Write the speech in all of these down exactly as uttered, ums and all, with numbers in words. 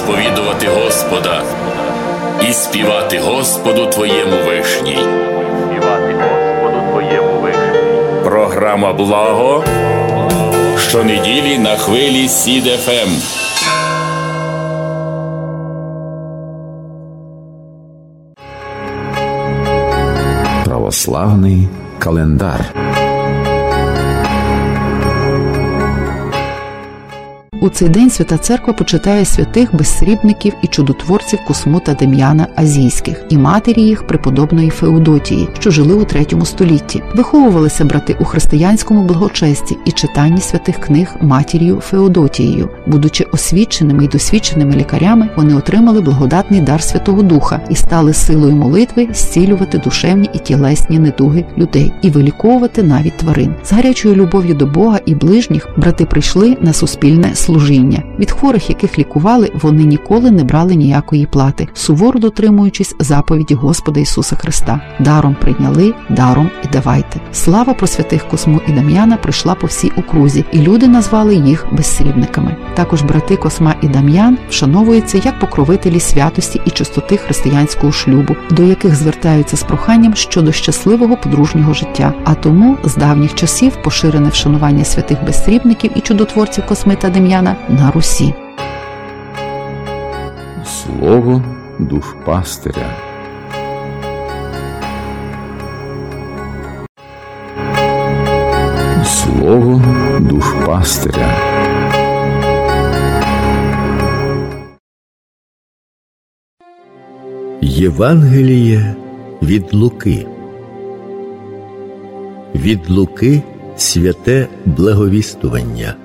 сповідувати Господа і співати Господу Твоєму вишній. Співати Господу Твоєму вишній. Програма «Благо» щонеділі на хвилі СІД еф ем. Православний календар. У цей день Свята Церква почитає святих безсрібників і чудотворців Косму та Дем'яна Азійських і матері їх преподобної Феодотії, що жили у третьому столітті. Виховувалися брати у християнському благочесті і читанні святих книг матір'ю Феодотією. Будучи освіченими і досвідченими лікарями, вони отримали благодатний дар Святого Духа і стали силою молитви зцілювати душевні і тілесні недуги людей і виліковувати навіть тварин. З гарячою любов'ю до Бога і ближніх брати прийшли на суспільне служіння. Від хворих, яких лікували, вони ніколи не брали ніякої плати, суворо дотримуючись заповіді Господа Ісуса Христа. Даром прийняли, даром і давайте. Слава про святих Косму і Дам'яна прийшла по всій окрузі, і люди назвали їх безсрібниками. Також брати Косма і Дам'ян вшановуються як покровителі святості і чистоти християнського шлюбу, до яких звертаються з проханням щодо щасливого подружнього життя. А тому з давніх часів поширене вшанування святих безсрібників і чудотворців Косми та Дем'яна на Русі. Слово душпастиря. Слово душпастиря. Євангеліє від Луки. Від Луки святе благовістування.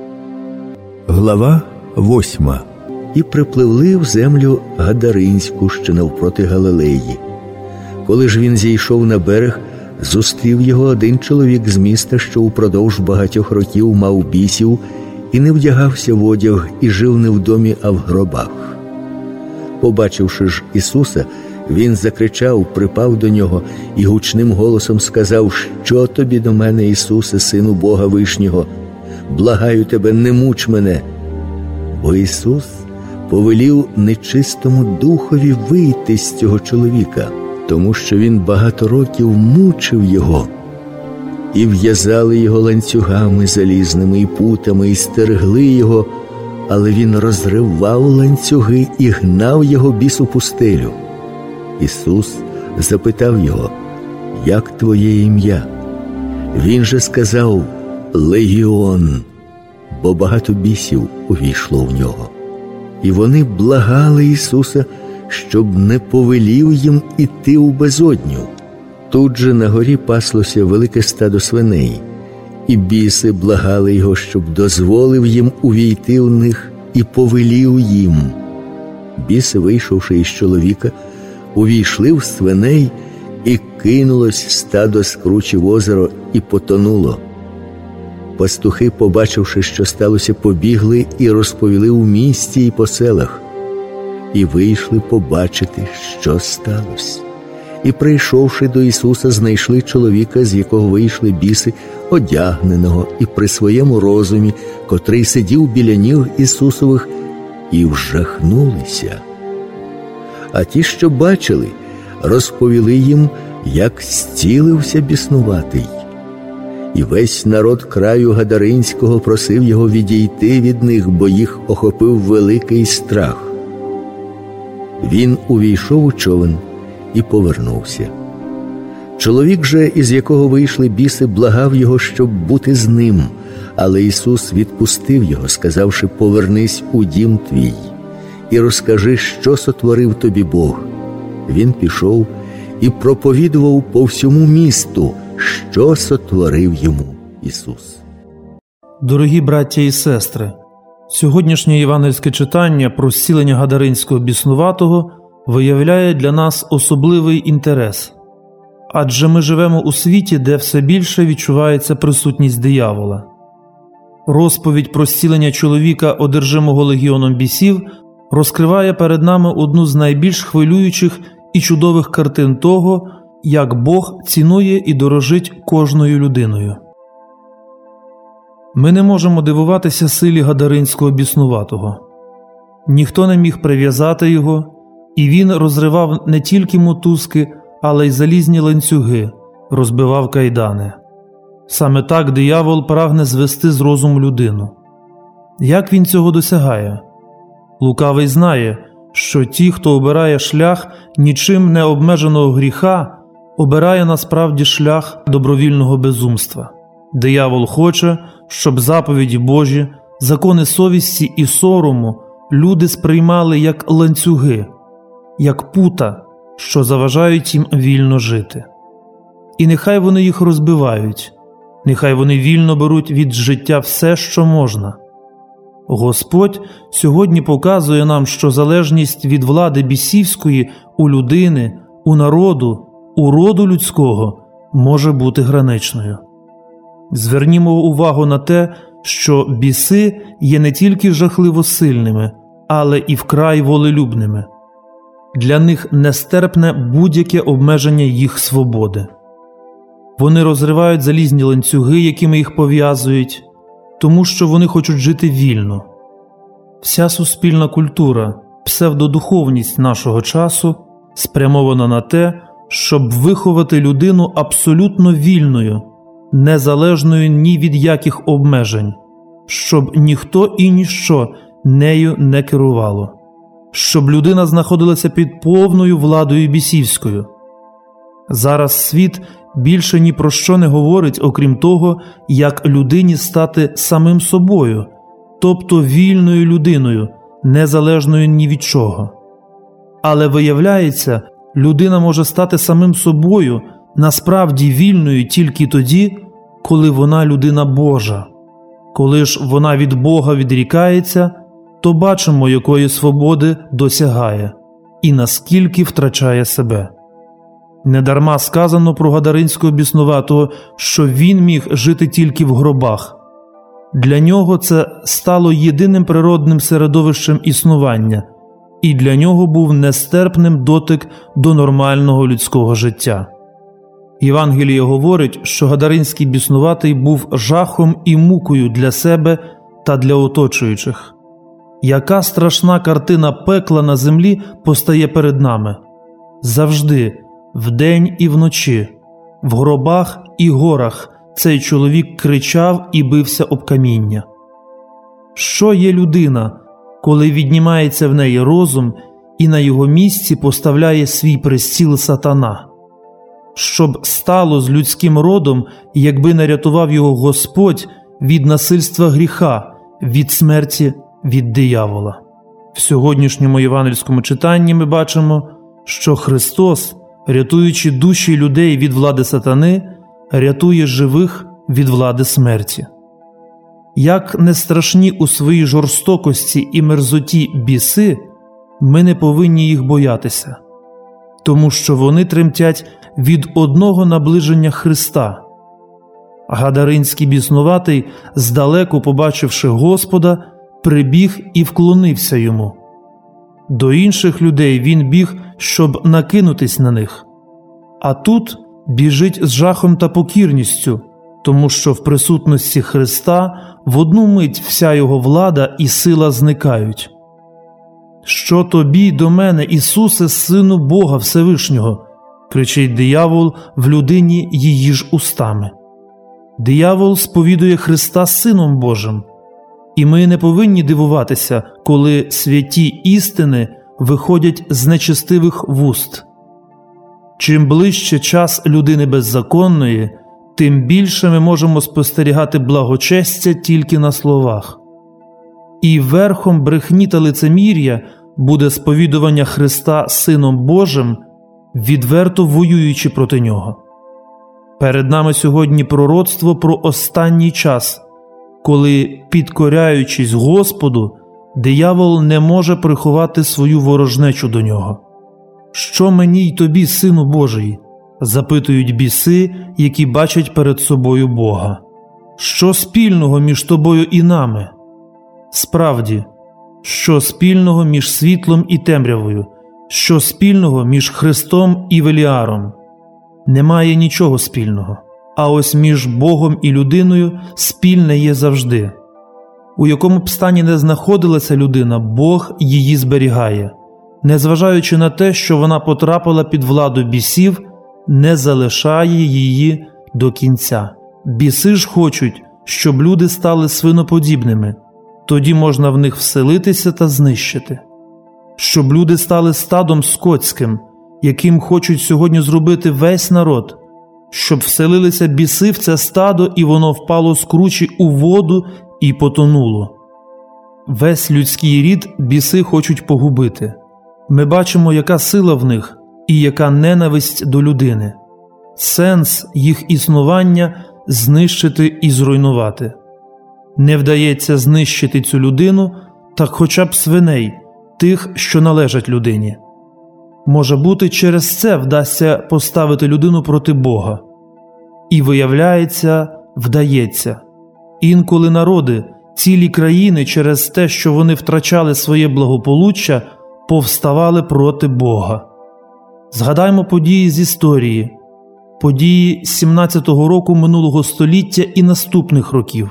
Глава восьма. І припливли в землю Гадаринську, що навпроти Галилеї. Коли ж він зійшов на берег, зустрів його один чоловік з міста, що упродовж багатьох років мав бісів, і не вдягався в одяг, і жив не в домі, а в гробах. Побачивши ж Ісуса, він закричав, припав до нього і гучним голосом сказав: «Що тобі до мене, Ісусе, Сину Бога Вишнього? Благаю тебе, не муч мене». Бо Ісус повелів нечистому духові вийти з цього чоловіка, тому що він багато років мучив його. І в'язали його ланцюгами залізними і путами, і стерегли його, але він розривав ланцюги і гнав його біс у пустелю. Ісус запитав його: «Як твоє ім'я?» Він же сказав: «Легіон», бо багато бісів увійшло в нього. І вони благали Ісуса, щоб не повелів їм іти у безодню. Тут же на горі паслося велике стадо свиней, і біси благали його, щоб дозволив їм увійти в них і повелів їм. Біси, вийшовши із чоловіка, увійшли в свиней, і кинулось стадо з кручі в озеро і потонуло. Пастухи, побачивши, що сталося, побігли і розповіли у місті і по селах. І вийшли побачити, що сталося. І, прийшовши до Ісуса, знайшли чоловіка, з якого вийшли біси, одягненого і при своєму розумі, котрий сидів біля ніг Ісусових, і вжахнулися. А ті, що бачили, розповіли їм, як зцілився біснуватий. І весь народ краю Гадаринського просив його відійти від них, бо їх охопив великий страх. Він увійшов у човен і повернувся. Чоловік же, із якого вийшли біси, благав його, щоб бути з ним, але Ісус відпустив його, сказавши: «Повернись у дім твій і розкажи, що сотворив тобі Бог». Він пішов і проповідував по всьому місту, що сотворив йому Ісус. Дорогі браття і сестри, сьогоднішнє євангельське читання про зцілення Гадаринського біснуватого виявляє для нас особливий інтерес. Адже ми живемо у світі, де все більше відчувається присутність диявола. Розповідь про зцілення чоловіка, одержимого легіоном бісів, розкриває перед нами одну з найбільш хвилюючих і чудових картин того, як Бог цінує і дорожить кожною людиною. Ми не можемо дивуватися силі Гадаринського біснуватого. ніхто не міг прив'язати його, і він розривав не тільки мотузки, але й залізні ланцюги, розбивав кайдани. Саме так диявол прагне звести з розуму людину. Як він цього досягає? Лукавий знає, що ті, хто обирає шлях нічим не обмеженого гріха, обирає насправді шлях добровільного безумства. Диявол хоче, щоб заповіді Божі, закони совісті і сорому люди сприймали як ланцюги, як пута, що заважають їм вільно жити. І нехай вони їх розбивають, нехай вони вільно беруть від життя все, що можна. Господь сьогодні показує нам, що залежність від влади бісівської у людини, у народу, у роду людського може бути граничною. Звернімо увагу на те, що біси є не тільки жахливо сильними, але і вкрай волелюбними. Для них нестерпне будь-яке обмеження їх свободи. Вони розривають залізні ланцюги, якими їх пов'язують, тому що вони хочуть жити вільно. Вся суспільна культура, псевдодуховність нашого часу спрямована на те, щоб виховати людину абсолютно вільною, незалежною ні від яких обмежень, щоб ніхто і ніщо нею не керувало, щоб людина знаходилася під повною владою бісівською. Зараз світ більше ні про що не говорить, окрім того, як людині стати самим собою, тобто вільною людиною, незалежною ні від чого. Але виявляється, людина може стати самим собою, насправді вільною тільки тоді, коли вона людина Божа. Коли ж вона від Бога відрікається, то бачимо, якої свободи досягає і наскільки втрачає себе. Недарма сказано про Гадаринського біснуватого, що він міг жити тільки в гробах. Для нього це стало єдиним природним середовищем існування, і для нього був нестерпним дотик до нормального людського життя. Євангеліє говорить, що Гадаринський біснуватий був жахом і мукою для себе та для оточуючих. Яка страшна картина пекла на землі постає перед нами? Завжди, вдень і вночі, в гробах і горах цей чоловік кричав і бився об каміння. Що є людина, коли віднімається в неї розум і на його місці поставляє свій престіл сатана? Щоб стало з людським родом, якби не рятував його Господь від насильства гріха, від смерті, від диявола. В сьогоднішньому євангельському читанні ми бачимо, що Христос, рятуючи душі людей від влади сатани, рятує живих від влади смерті. Як не страшні у своїй жорстокості і мерзоті біси, ми не повинні їх боятися, тому що вони тремтять від одного наближення Христа. Гадаринський біснуватий, здалеку побачивши Господа, прибіг і вклонився йому. До інших людей він біг, щоб накинутись на них. А тут біжить з жахом та покірністю, тому що в присутності Христа в одну мить вся його влада і сила зникають. «Що тобі до мене, Ісусе, Сину Бога Всевишнього?» – кричить диявол в людині її ж устами. Диявол сповідує Христа Сином Божим. І ми не повинні дивуватися, коли святі істини виходять з нечестивих вуст. Чим ближче час людини беззаконної, тим більше ми можемо спостерігати благочестя тільки на словах. І верхом брехні та лицемір'я буде сповідування Христа Сином Божим, відверто воюючи проти нього. Перед нами сьогодні пророцтво про останній час, коли, підкоряючись Господу, диявол не може приховати свою ворожнечу до нього. «Що мені й тобі, Сину Божий?» – запитують біси, які бачать перед собою Бога. «Що спільного між тобою і нами?» Справді, що спільного між світлом і темрявою, що спільного між Христом і Веліаром? Немає нічого спільного. А ось між Богом і людиною спільне є завжди. У якому б стані не знаходилася людина, Бог її зберігає. Незважаючи на те, що вона потрапила під владу бісів, не залишає її до кінця. Біси ж хочуть, щоб люди стали свиноподібними. Тоді можна в них вселитися та знищити. Щоб люди стали стадом скотським, яким хочуть сьогодні зробити весь народ. Щоб вселилися біси в це стадо, і воно впало з кручі у воду і потонуло. Весь людський рід біси хочуть погубити. Ми бачимо, яка сила в них і яка ненависть до людини. Сенс їх існування – знищити і зруйнувати. Не вдається знищити цю людину, так хоча б свиней, тих, що належать людині. Може бути, через це вдасться поставити людину проти Бога. І виявляється, вдається. Інколи народи, цілі країни через те, що вони втрачали своє благополуччя, повставали проти Бога. Згадаймо події з історії, події сімнадцятого року минулого століття і наступних років.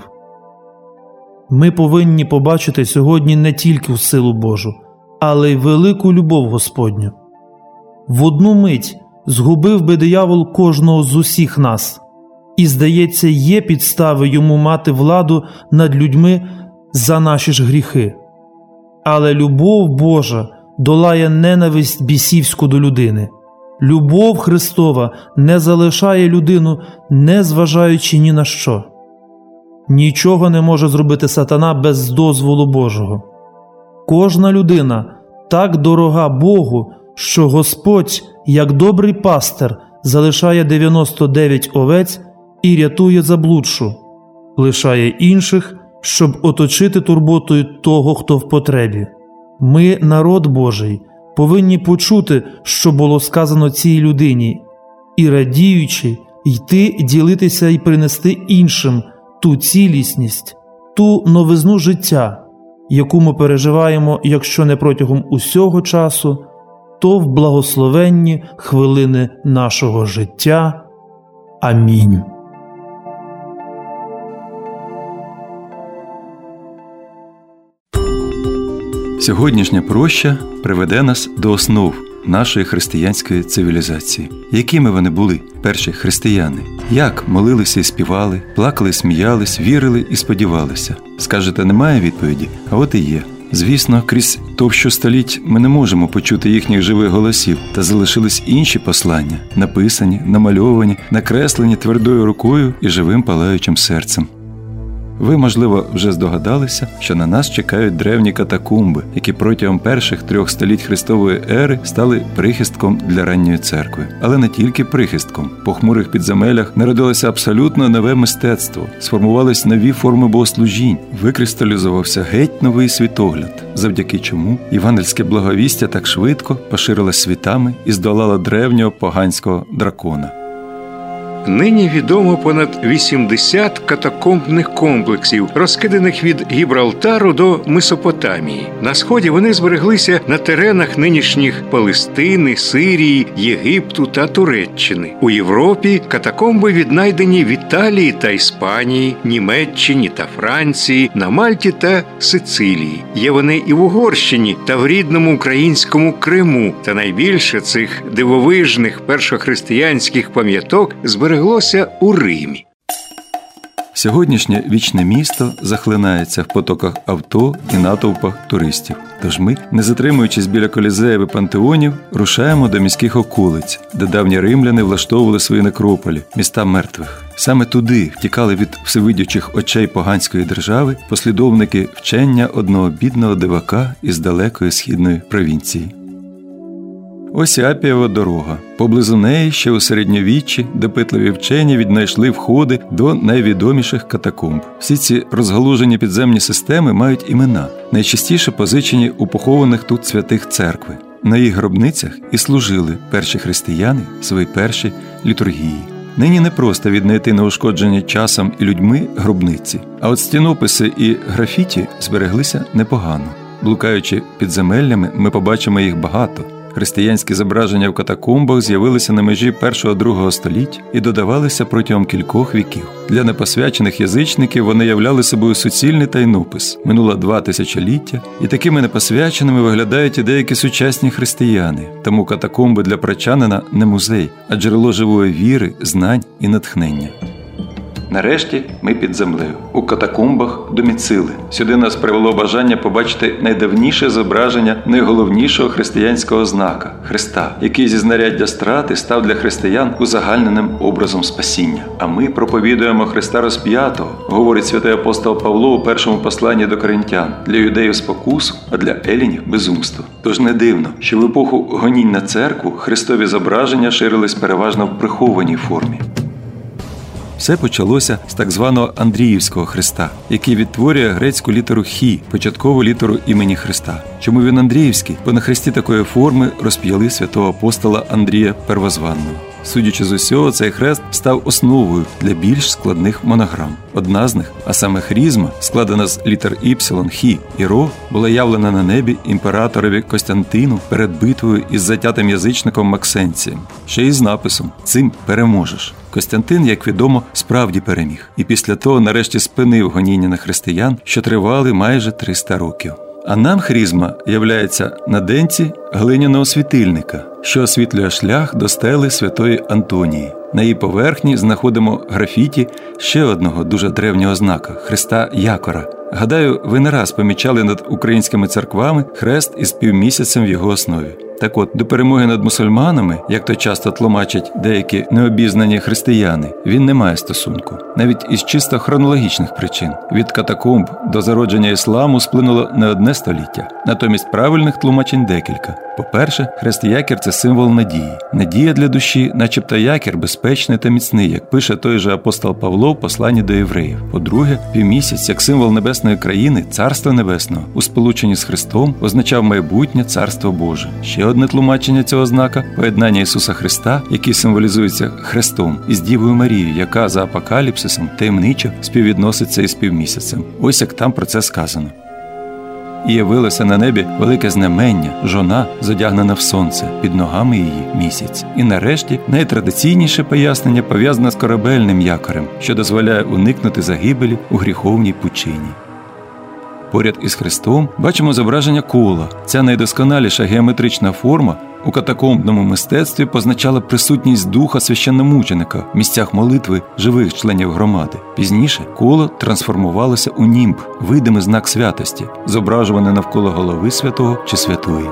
Ми повинні побачити сьогодні не тільки силу Божу, але й велику любов Господню. В одну мить згубив би диявол кожного з усіх нас, і, здається, є підстави йому мати владу над людьми за наші ж гріхи. Але любов Божа долає ненависть бісівську до людини. Любов Христова не залишає людину, не зважаючи ні на що. Нічого не може зробити сатана без дозволу Божого. Кожна людина так дорога Богу, що Господь, як добрий пастир, залишає дев'яносто дев'ять овець і рятує заблудшу, лишає інших, щоб оточити турботою того, хто в потребі. Ми, народ Божий, повинні почути, що було сказано цій людині, і, радіючи, йти ділитися і принести іншим ту цілісність, ту новизну життя, яку ми переживаємо, якщо не протягом усього часу, то в благословенні хвилини нашого життя. Амінь. Сьогоднішня проща приведе нас до основ нашої християнської цивілізації. Якими вони були, перші християни? Як молилися і співали, плакали, сміялись, вірили і сподівалися? Скажете, немає відповіді? А от і є. Звісно, крізь товщу століть ми не можемо почути їхніх живих голосів, та залишились інші послання, написані, намальовані, накреслені твердою рукою і живим палаючим серцем. Ви, можливо, вже здогадалися, що на нас чекають древні катакумби, які протягом перших трьох століть Христової ери стали прихистком для ранньої церкви. Але не тільки прихистком. По хмурих підземелях народилося абсолютно нове мистецтво, сформувались нові форми богослужінь, викристалізувався геть новий світогляд, завдяки чому євангельське благовістя так швидко поширилось світами і здолало древнього поганського дракона. Нині відомо понад вісімдесят катакомбних комплексів, розкиданих від Гібралтару до Месопотамії. На Сході вони збереглися на теренах нинішніх Палестини, Сирії, Єгипту та Туреччини. У Європі катакомби віднайдені в Італії та Іспанії, Німеччині та Франції, на Мальті та Сицилії. Є вони і в Угорщині та в рідному українському Криму. Та найбільше цих дивовижних першохристиянських пам'яток збереглося збереглося у Римі. Сьогоднішнє вічне місто захлинається в потоках авто і натовпах туристів. Тож ми, не затримуючись біля колізеїв і пантеонів, рушаємо до міських околиць, де давні римляни влаштовували свої некрополі, міста мертвих. Саме туди втікали від всевидячих очей поганської держави послідовники вчення одного бідного дивака із далекої східної провінції. Ось і Апієва дорога. Поблизу неї ще у середньовіччі допитливі вчені віднайшли входи до найвідоміших катакомб. Всі ці розгалужені підземні системи мають імена, найчастіше позичені у похованих тут святих церкви. На їх гробницях і служили перші християни свої перші літургії. Нині не просто віднайти неушкоджені часом і людьми гробниці, а от стінописи і графіті збереглися непогано. Блукаючи підземеллями, ми побачимо їх багато. Християнські зображення в катакомбах з'явилися на межі першого-другого століть і додавалися протягом кількох віків. Для непосвячених язичників вони являли собою суцільний тайнопис. Минуло два тисячоліття, і такими непосвяченими виглядають і деякі сучасні християни. Тому катакомби для прочанина не музей, а джерело живої віри, знань і натхнення. Нарешті ми під землею. У катакомбах доміцили. Сюди нас привело бажання побачити найдавніше зображення найголовнішого християнського знака – Христа, який зі знаряддя страти став для християн узагальненим образом спасіння. А ми проповідуємо Христа розп'ятого, говорить святий апостол Павло у першому посланні до Коринтян, для юдеїв спокусу, а для елінів – безумство. Тож не дивно, що в епоху гонінь на церкву Христові зображення ширились переважно в прихованій формі. Все почалося з так званого Андріївського Христа, який відтворює грецьку літеру «хі», початкову літеру імені Христа. Чому він Андріївський? Бо на хресті такої форми розп'яли святого апостола Андрія Первозванного. Судячи з усього, цей хрест став основою для більш складних монограм. Одна з них, а саме хрізма, складена з літер «іпсилон», «хі» і «ро», була явлена на небі імператорові Костянтину перед битвою із затятим язичником Максенцієм. Ще й з написом «Цим переможеш». Костянтин, як відомо, справді переміг. І після того нарешті спинив гоніння на християн, що тривали майже триста років. А нам хрізма являється на денці глиняного світильника, що освітлює шлях до стели Святої Антонії. На її поверхні знаходимо графіті ще одного дуже древнього знака – Христа Якора. Гадаю, ви не раз помічали над українськими церквами хрест із півмісяцем в його основі. Так от, до перемоги над мусульманами, як то часто тлумачать деякі необізнані християни, він не має стосунку. Навіть із чисто хронологічних причин. Від катакомб до зародження ісламу сплинуло не одне століття. Натомість правильних тлумачень декілька. По-перше, хрест-якір – це символ надії. Надія для душі, начебто якір, безпечний та міцний, як пише той же апостол Павло в посланні до євреїв. По-друге, півмісяць, як символ небесної країни, Царства Небесного, у сполученні з Христом, означав майбутнє Царство Боже. Ще одне тлумачення цього знака – поєднання Ісуса Христа, який символізується Хрестом, із Дівою Марією, яка за апокаліпсисом таємничо співвідноситься із півмісяцем. Ось як там про це сказано. І явилося на небі велике знамення, жона, зодягнена в сонце, під ногами її місяць. І нарешті найтрадиційніше пояснення пов'язане з корабельним якорем, що дозволяє уникнути загибелі у гріховній пучині. Поряд із Христом бачимо зображення кола. Ця найдосконаліша геометрична форма у катакомбному мистецтві позначала присутність духа священномученика в місцях молитви живих членів громади. Пізніше коло трансформувалося у німб, видимий знак святості, зображуваний навколо голови святого чи святої.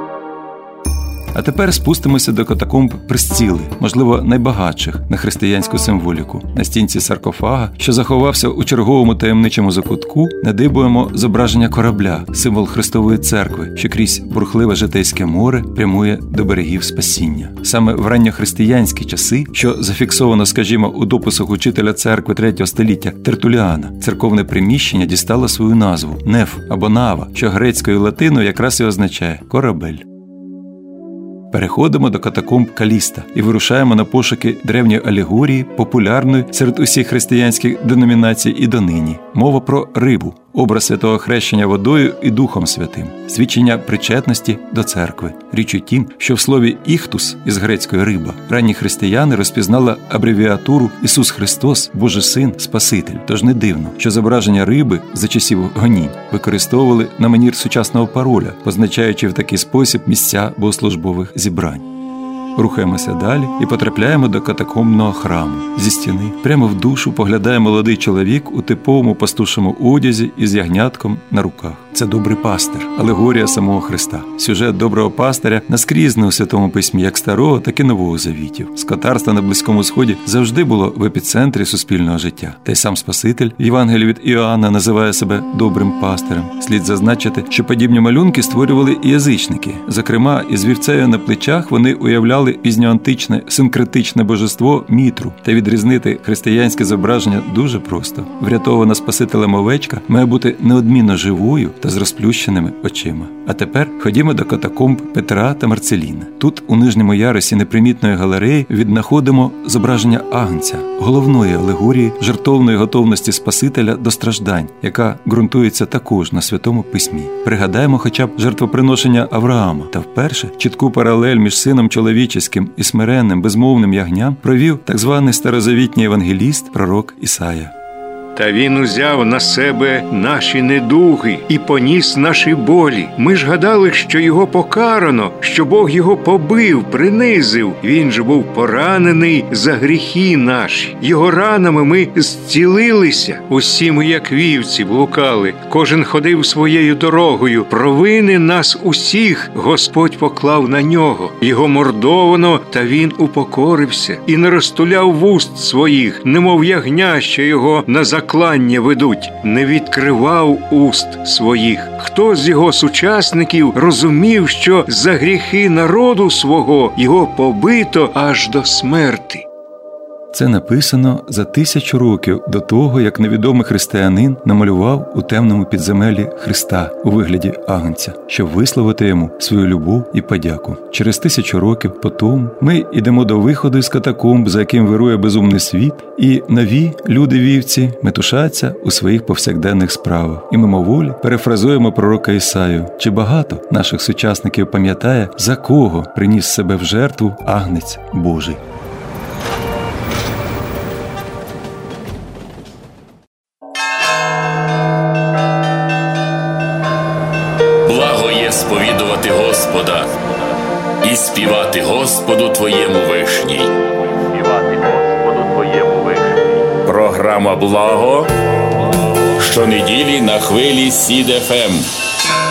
А тепер спустимося до катакомб Пресціли, можливо, найбагатших на християнську символіку. На стінці саркофага, що заховався у черговому таємничому закутку, надибуємо зображення корабля, символ Христової церкви, що крізь бурхливе житейське море прямує до берегів спасіння. Саме в ранньохристиянські часи, що зафіксовано, скажімо, у дописах учителя церкви третього століття Тертуліана, церковне приміщення дістало свою назву – неф або нава, що грецькою і латиною якраз і означає «корабель». Переходимо до катакомб Каліста і вирушаємо на пошуки древньої алегорії, популярної серед усіх християнських деномінацій і донині. Мова про рибу, образ святого хрещення водою і Духом Святим, свідчення причетності до церкви. Річ у тім, що в слові «іхтус» із грецької «риба» ранні християни розпізнали абревіатуру «Ісус Христос, Божий Син, Спаситель». Тож не дивно, що зображення риби за часів гонінь використовували на манір сучасного пароля, позначаючи в такий спосіб місця богослужбових зібрань. Рухаємося далі і потрапляємо до катакомбного храму. Зі стіни прямо в душу поглядає молодий чоловік у типовому пастушому одязі із ягнятком на руках. Це добрий пастир, алегорія самого Христа. Сюжет доброго пастиря наскрізний у Святому Письмі як Старого, так і Нового Завітів. Скотарство на Близькому Сході завжди було в епіцентрі суспільного життя. Та й сам Спаситель в Євангелії від Іоанна називає себе добрим пастирем. Слід зазначити, що подібні малюнки створювали і язичники. Зокрема, із вівцею на плечах вони уявляли впізнали пізньоантичне синкретичне божество Мітру, та відрізнити християнське зображення дуже просто. Врятована Спасителем овечка має бути неодмінно живою та з розплющеними очима. А тепер ходімо до катакомб Петра та Марцеліна. Тут, у нижньому ярусі непримітної галереї, віднаходимо зображення Агнця, головної алегорії жертовної готовності Спасителя до страждань, яка ґрунтується також на Святому Письмі. Пригадаємо хоча б жертвоприношення Авраама, та вперше чітку паралель між сином чоловічеським і смиренним, безмовним ягням провів так званий старозавітній евангеліст, пророк Ісая. Та він узяв на себе наші недуги і поніс наші болі. Ми ж гадали, що його покарано, що Бог його побив, принизив. Він ж був поранений за гріхи наші. Його ранами ми зцілилися. Усі ми, як вівці, блукали. Кожен ходив своєю дорогою. Провини нас усіх Господь поклав на нього. Його мордовано, та він упокорився. І не розтуляв вуст своїх, немов ягня, що його на заклання ведуть, не відкривав уст своїх. Хто з його сучасників розумів, що за гріхи народу свого його побито аж до смерти? Це написано за тисячу років до того, як невідомий християнин намалював у темному підземеллі Христа у вигляді агнця, щоб висловити йому свою любов і подяку. Через тисячу років по тому ми йдемо до виходу із катакомб, за яким вирує безумний світ, і нові люди-вівці метушаться у своїх повсякденних справах. І мимоволі перефразуємо пророка Ісаю. Чи багато наших сучасників пам'ятає, за кого приніс себе в жертву агнець Божий? Благо є сповідувати Господа і співати Господу твоєму вишній. Співати Господу твоєму вишній. Програма «Благо» щонеділі на хвилі Сід еф ем.